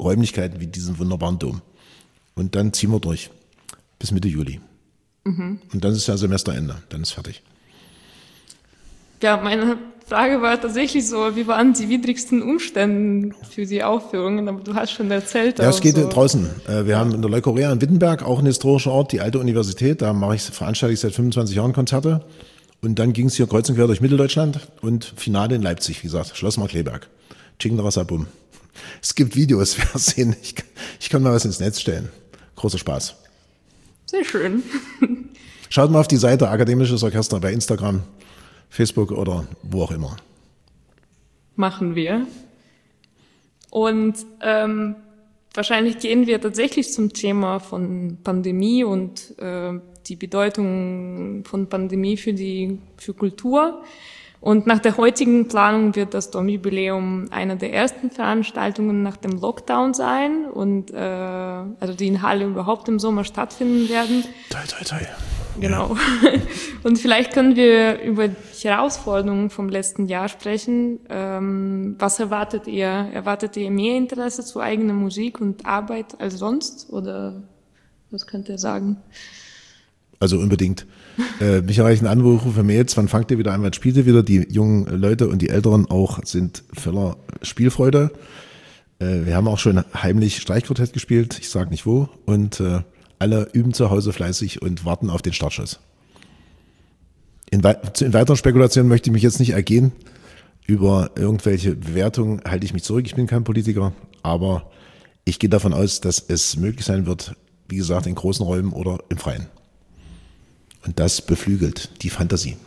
Räumlichkeiten wie diesen wunderbaren Dom. Und dann ziehen wir durch bis Mitte Juli. Und dann ist ja Semesterende, dann ist fertig. Ja, meine Frage war tatsächlich so, wie waren die widrigsten Umstände für die Aufführungen? Aber du hast schon erzählt. Ja, es geht so. Draußen. Wir haben in der Leukorea in Wittenberg, auch ein historischer Ort, die alte Universität. Da veranstalte ich seit 25 Jahren Konzerte. Und dann ging es hier kreuz und quer durch Mitteldeutschland und Finale in Leipzig, wie gesagt, Schloss Markkleeberg. Chicken-Rasabum. Es gibt Videos, wer sehen. Ich kann mal was ins Netz stellen. Großer Spaß. Sehr schön. Schaut mal auf die Seite Akademisches Orchester bei Instagram, Facebook oder wo auch immer. Machen wir. Und wahrscheinlich gehen wir tatsächlich zum Thema von Pandemie und die Bedeutung von Pandemie für Kultur. Und nach der heutigen Planung wird das Domjubiläum eine der ersten Veranstaltungen nach dem Lockdown sein und also die in Halle überhaupt im Sommer stattfinden werden. Toi, toi, toi. Genau. Ja. Und vielleicht können wir über die Herausforderungen vom letzten Jahr sprechen. Was erwartet ihr? Erwartet ihr mehr Interesse zu eigener Musik und Arbeit als sonst? Oder was könnt ihr sagen? Also unbedingt. Mich erreichen Anrufe, Mails, wann fangt ihr wieder an, wann spielt ihr wieder? Die jungen Leute und die Älteren auch sind voller Spielfreude. Wir haben auch schon heimlich Streichquartett gespielt, ich sage nicht wo. Und alle üben zu Hause fleißig und warten auf den Startschuss. In weiteren Spekulationen möchte ich mich jetzt nicht ergehen. Über irgendwelche Bewertungen halte ich mich zurück. Ich bin kein Politiker, aber ich gehe davon aus, dass es möglich sein wird, wie gesagt, in großen Räumen oder im Freien. Und das beflügelt die Fantasie.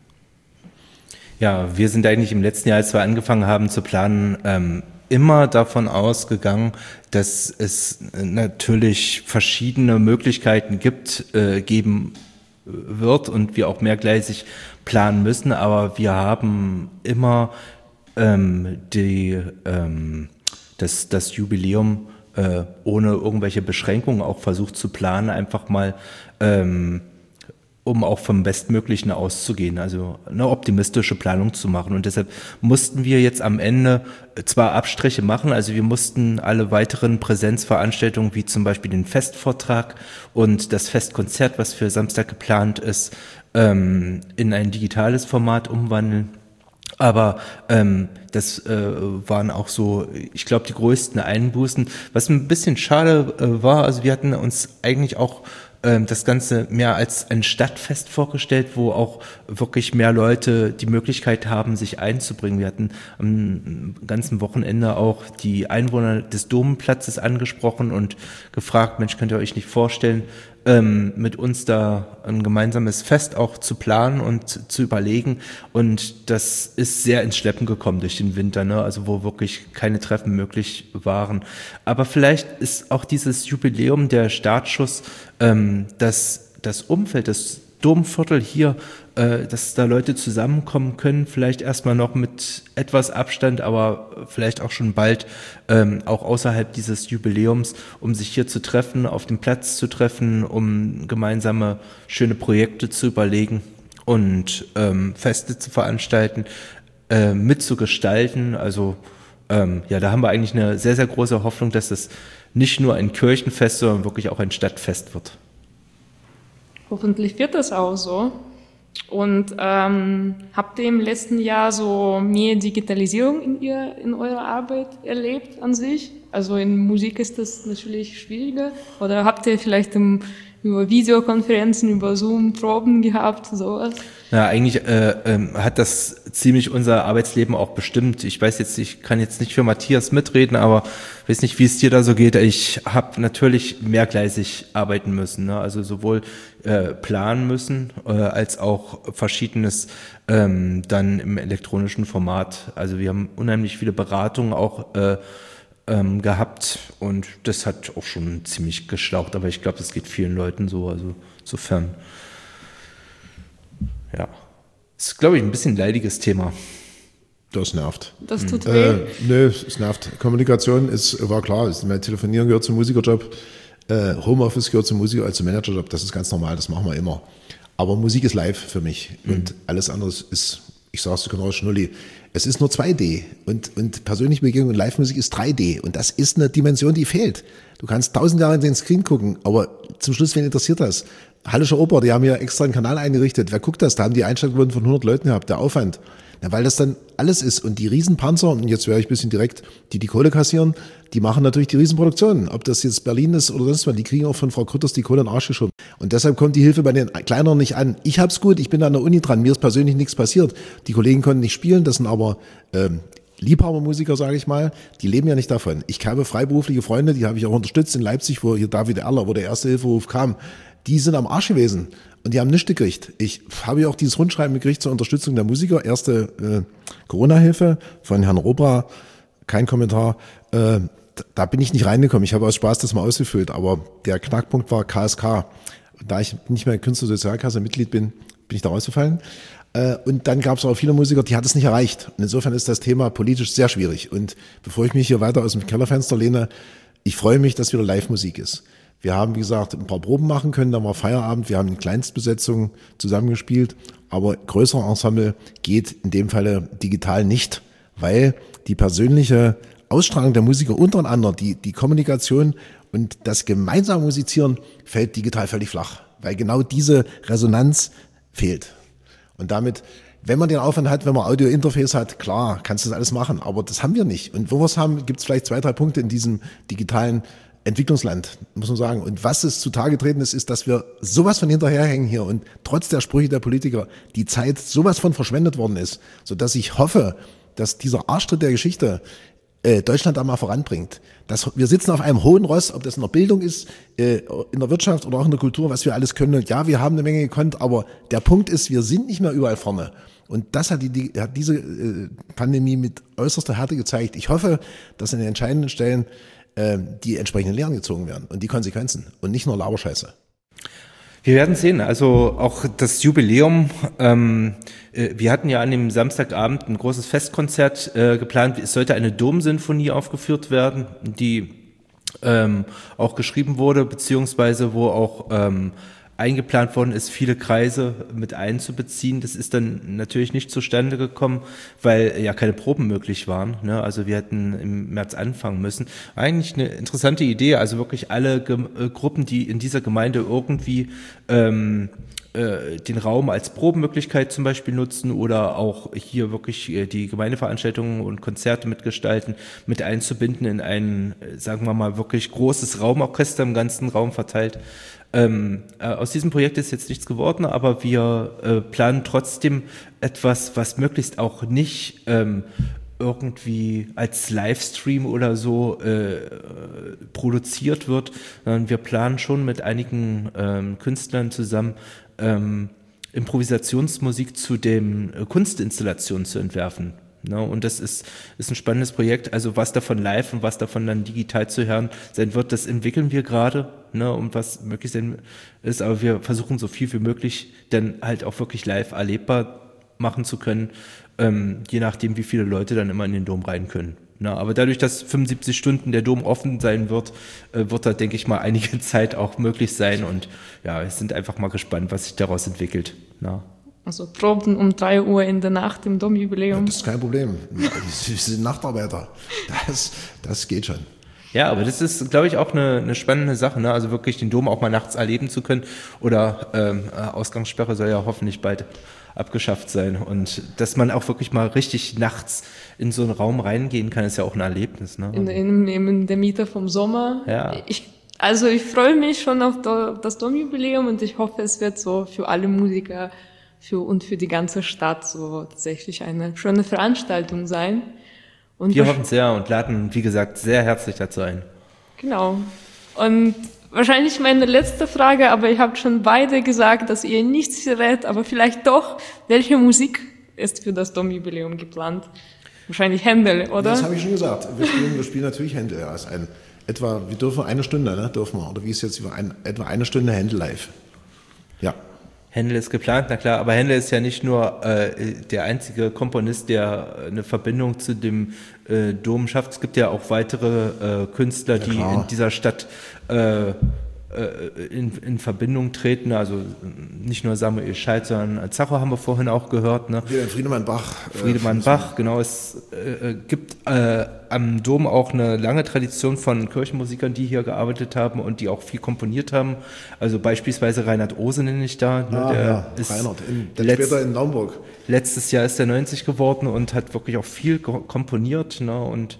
Ja, wir sind eigentlich im letzten Jahr, als wir angefangen haben zu planen, immer davon ausgegangen, dass es natürlich verschiedene Möglichkeiten geben wird und wir auch mehrgleisig planen müssen, aber wir haben immer das Jubiläum ohne irgendwelche Beschränkungen auch versucht zu planen, einfach mal um auch vom Bestmöglichen auszugehen, also eine optimistische Planung zu machen. Und deshalb mussten wir jetzt am Ende zwar Abstriche machen, also wir mussten alle weiteren Präsenzveranstaltungen, wie zum Beispiel den Festvortrag und das Festkonzert, was für Samstag geplant ist, in ein digitales Format umwandeln. Aber das waren auch so, ich glaube, die größten Einbußen. Was ein bisschen schade war, also wir hatten uns eigentlich auch das Ganze mehr als ein Stadtfest vorgestellt, wo auch wirklich mehr Leute die Möglichkeit haben, sich einzubringen. Wir hatten am ganzen Wochenende auch die Einwohner des Domplatzes angesprochen und gefragt, Mensch, könnt ihr euch nicht vorstellen, mit uns da ein gemeinsames Fest auch zu planen und zu überlegen. Und das ist sehr ins Schleppen gekommen durch den Winter, ne? Also wo wirklich keine Treffen möglich waren. Aber vielleicht ist auch dieses Jubiläum der Startschuss, das Umfeld, das Domviertel hier, dass da Leute zusammenkommen können, vielleicht erstmal noch mit etwas Abstand, aber vielleicht auch schon bald auch außerhalb dieses Jubiläums, um sich hier zu treffen, auf dem Platz zu treffen, um gemeinsame schöne Projekte zu überlegen und Feste zu veranstalten, mitzugestalten. Also ja, da haben wir eigentlich eine sehr, sehr große Hoffnung, dass es nicht nur ein Kirchenfest, sondern wirklich auch ein Stadtfest wird. Hoffentlich wird das auch so. Und habt ihr im letzten Jahr so mehr Digitalisierung in eurer Arbeit erlebt an sich? Also in Musik ist das natürlich schwieriger. Oder habt ihr vielleicht über Videokonferenzen, über Zoom Proben gehabt, sowas? Ja, eigentlich hat das ziemlich unser Arbeitsleben auch bestimmt. Ich weiß jetzt, ich kann jetzt nicht für Matthias mitreden, aber weiß nicht, wie es dir da so geht. Ich habe natürlich mehrgleisig arbeiten müssen, ne? Also sowohl planen müssen, als auch Verschiedenes dann im elektronischen Format. Also wir haben unheimlich viele Beratungen auch gehabt und das hat auch schon ziemlich geschlaucht, aber ich glaube, das geht vielen Leuten so, also insofern, ja, ist, glaube ich, ein bisschen ein leidiges Thema. Das nervt. Das tut weh? Nö, es nervt. Kommunikation war klar, Telefonieren gehört zum Musikerjob, Homeoffice gehört zum Musiker als zum Managerjob, das ist ganz normal, das machen wir immer. Aber Musik ist live für mich und alles andere ist ich sag's genau, Schnulli, es ist nur 2D und persönliche Begegnung und Live-Musik ist 3D und das ist eine Dimension, die fehlt. Du kannst 1000 Jahre in den Screen gucken, aber zum Schluss, wen interessiert das? Hallische Oper, die haben ja extra einen Kanal eingerichtet. Wer guckt das? Da haben die Einschaltquoten von 100 Leuten gehabt, der Aufwand. Ja, weil das dann alles ist und die Riesenpanzer, und jetzt wäre ich ein bisschen direkt, die Kohle kassieren, die machen natürlich die Riesenproduktionen. Ob das jetzt Berlin ist oder sonst was, die kriegen auch von Frau Krütters die Kohle in den Arsch geschoben. Und deshalb kommt die Hilfe bei den Kleineren nicht an. Ich hab's gut, ich bin an der Uni dran, mir ist persönlich nichts passiert. Die Kollegen konnten nicht spielen, das sind aber Liebhabermusiker, sage ich mal, die leben ja nicht davon. Ich habe freiberufliche Freunde, die habe ich auch unterstützt in Leipzig, wo hier David Erler, wo der erste Hilferuf kam. Die sind am Arsch gewesen und die haben nichts gekriegt. Ich habe ja auch dieses Rundschreiben gekriegt zur Unterstützung der Musiker. Erste Corona-Hilfe von Herrn Robra, kein Kommentar. Da bin ich nicht reingekommen. Ich habe aus Spaß das mal ausgefüllt, aber der Knackpunkt war KSK. Da ich nicht mehr Künstlersozialkasse Mitglied bin, bin ich da rausgefallen. Und dann gab es auch viele Musiker, die hat es nicht erreicht. Und insofern ist das Thema politisch sehr schwierig. Und bevor ich mich hier weiter aus dem Kellerfenster lehne, ich freue mich, dass wieder Live-Musik ist. Wir haben, wie gesagt, ein paar Proben machen können, dann war Feierabend, wir haben in Kleinstbesetzung zusammengespielt, aber größere Ensemble geht in dem Falle digital nicht, weil die persönliche Ausstrahlung der Musiker untereinander, die Kommunikation und das gemeinsame Musizieren fällt digital völlig flach, weil genau diese Resonanz fehlt. Und damit, wenn man den Aufwand hat, wenn man Audio-Interface hat, klar, kannst du das alles machen, aber das haben wir nicht. Und wo wir es haben, gibt es vielleicht 2, 3 Punkte in diesem digitalen Entwicklungsland, muss man sagen. Und was es zutage getreten ist, ist, dass wir sowas von hinterherhängen hier und trotz der Sprüche der Politiker die Zeit sowas von verschwendet worden ist, sodass ich hoffe, dass dieser Arschtritt der Geschichte Deutschland da mal voranbringt. Wir sitzen auf einem hohen Ross, ob das in der Bildung ist, in der Wirtschaft oder auch in der Kultur, was wir alles können. Und ja, wir haben eine Menge gekonnt, aber der Punkt ist, wir sind nicht mehr überall vorne. Und das hat diese Pandemie mit äußerster Härte gezeigt. Ich hoffe, dass an den entscheidenden Stellen die entsprechenden Lehren gezogen werden und die Konsequenzen und nicht nur Laberscheiße. Wir werden sehen. Also auch das Jubiläum, wir hatten ja an dem Samstagabend ein großes Festkonzert geplant. Es sollte eine Domsinfonie aufgeführt werden, die auch geschrieben wurde, beziehungsweise wo auch eingeplant worden ist, viele Kreise mit einzubeziehen. Das ist dann natürlich nicht zustande gekommen, weil ja keine Proben möglich waren. Ne? Also wir hätten im März anfangen müssen. Eigentlich eine interessante Idee, also wirklich alle Gruppen, die in dieser Gemeinde irgendwie den Raum als Probenmöglichkeit zum Beispiel nutzen oder auch hier wirklich die Gemeindeveranstaltungen und Konzerte mitgestalten, mit einzubinden in ein, sagen wir mal, wirklich großes Raumorchester im ganzen Raum verteilt. Aus diesem Projekt ist jetzt nichts geworden, aber wir planen trotzdem etwas, was möglichst auch nicht irgendwie als Livestream oder so produziert wird, sondern wir planen schon mit einigen Künstlern zusammen Improvisationsmusik zu den Kunstinstallationen zu entwerfen. Ne? Und das ist ein spannendes Projekt. Also was davon live und was davon dann digital zu hören sein wird, das entwickeln wir gerade, ne? Und was möglich sein ist. Aber wir versuchen so viel wie möglich dann halt auch wirklich live erlebbar machen zu können, je nachdem, wie viele Leute dann immer in den Dom rein können. Na, aber dadurch, dass 75 Stunden der Dom offen sein wird, wird da, denke ich mal, einige Zeit auch möglich sein. Und ja, wir sind einfach mal gespannt, was sich daraus entwickelt. Na. Also Proben um 3 Uhr in der Nacht im Domjubiläum. Das ist kein Problem. Sie sind Nachtarbeiter. Das geht schon. Ja, aber das ist, glaube ich, auch eine spannende Sache, ne? Also wirklich den Dom auch mal nachts erleben zu können. Oder Ausgangssperre soll ja hoffentlich bald abgeschafft sein. Und dass man auch wirklich mal richtig nachts in so einen Raum reingehen kann, ist ja auch ein Erlebnis. Ne? In der Mitte vom Sommer. Ja. Ich freue mich schon auf das Domjubiläum und ich hoffe, es wird so für alle Musiker und für die ganze Stadt so tatsächlich eine schöne Veranstaltung sein. Und wir hoffen sehr und laden, wie gesagt, sehr herzlich dazu ein. Genau. Und wahrscheinlich meine letzte Frage, aber ihr habt schon beide gesagt, dass ihr nichts verrät, aber vielleicht doch, welche Musik ist für das Domjubiläum geplant? Wahrscheinlich Händel, oder? Das habe ich schon gesagt. Wir spielen natürlich Händel. Wir dürfen 1 Stunde, ne? Dürfen wir. Oder wie ist jetzt etwa 1 Stunde Händel live? Ja. Händel ist geplant, na klar, aber Händel ist ja nicht nur der einzige Komponist, der eine Verbindung zu dem Dom schafft. Es gibt ja auch weitere Künstler, die in dieser Stadt in Verbindung treten. Also nicht nur Samuel Scheidt, sondern Zacho haben wir vorhin auch gehört. Ne? Friedemann Bach. Friedemann Bach, genau. Es gibt am Dom auch eine lange Tradition von Kirchenmusikern, die hier gearbeitet haben und die auch viel komponiert haben. Also beispielsweise Reinhard Ohse nenne ich da. Ne? Reinhard, später in Naumburg. Letztes Jahr ist er 90 geworden und hat wirklich auch viel komponiert. Ne? Und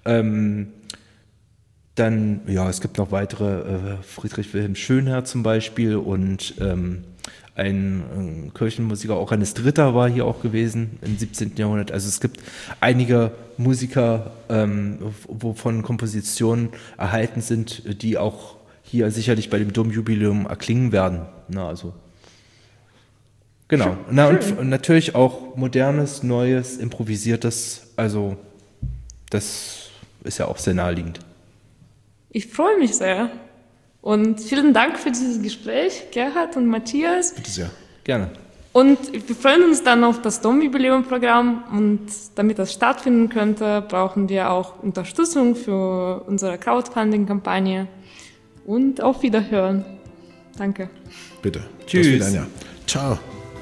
dann, ja, es gibt noch weitere, Friedrich Wilhelm Schönherr zum Beispiel und ein Kirchenmusiker, auch Johannes Dritter war hier auch gewesen im 17. Jahrhundert. Also es gibt einige Musiker, wovon Kompositionen erhalten sind, die auch hier sicherlich bei dem Domjubiläum erklingen werden. Na, also genau. Na, und natürlich auch modernes, neues, improvisiertes. Also das ist ja auch sehr naheliegend. Ich freue mich sehr. Und vielen Dank für dieses Gespräch, Gerhard und Matthias. Bitte sehr. Gerne. Und wir freuen uns dann auf das Domjubiläum-Programm. Und damit das stattfinden könnte, brauchen wir auch Unterstützung für unsere Crowdfunding-Kampagne. Und auf Wiederhören. Danke. Bitte. Tschüss. Ciao.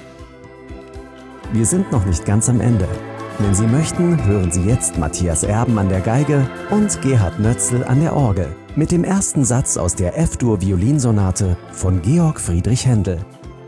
Wir sind noch nicht ganz am Ende. Wenn Sie möchten, hören Sie jetzt Matthias Erben an der Geige und Gerhard Nötzl an der Orgel mit dem ersten Satz aus der F-Dur-Violinsonate von Georg Friedrich Händel.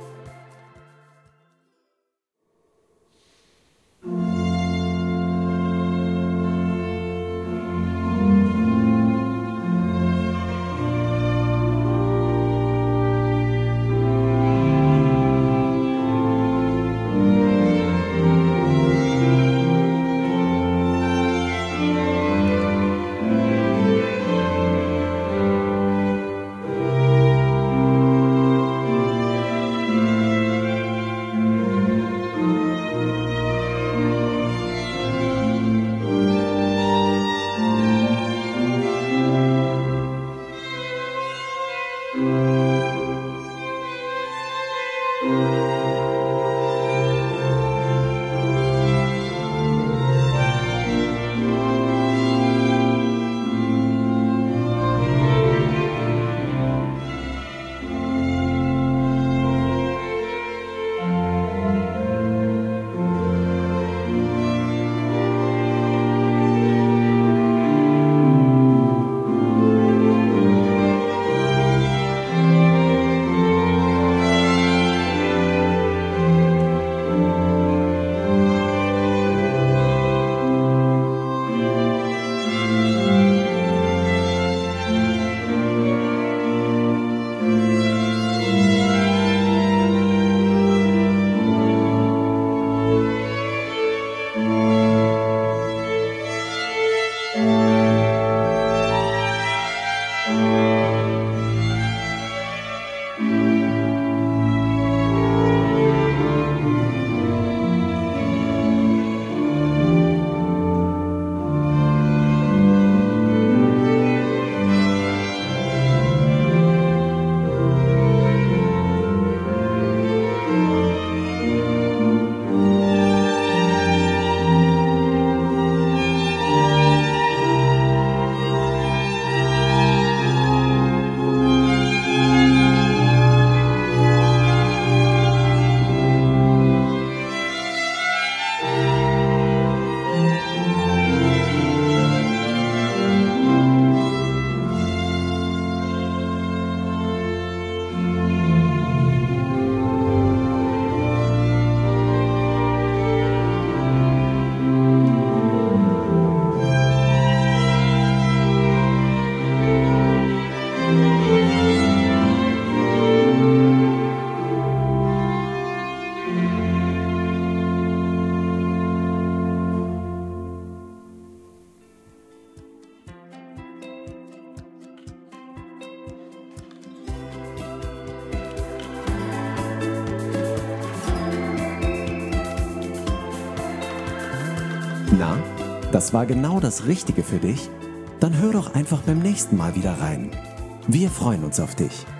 Na, das war genau das Richtige für dich? Dann hör doch einfach beim nächsten Mal wieder rein. Wir freuen uns auf dich.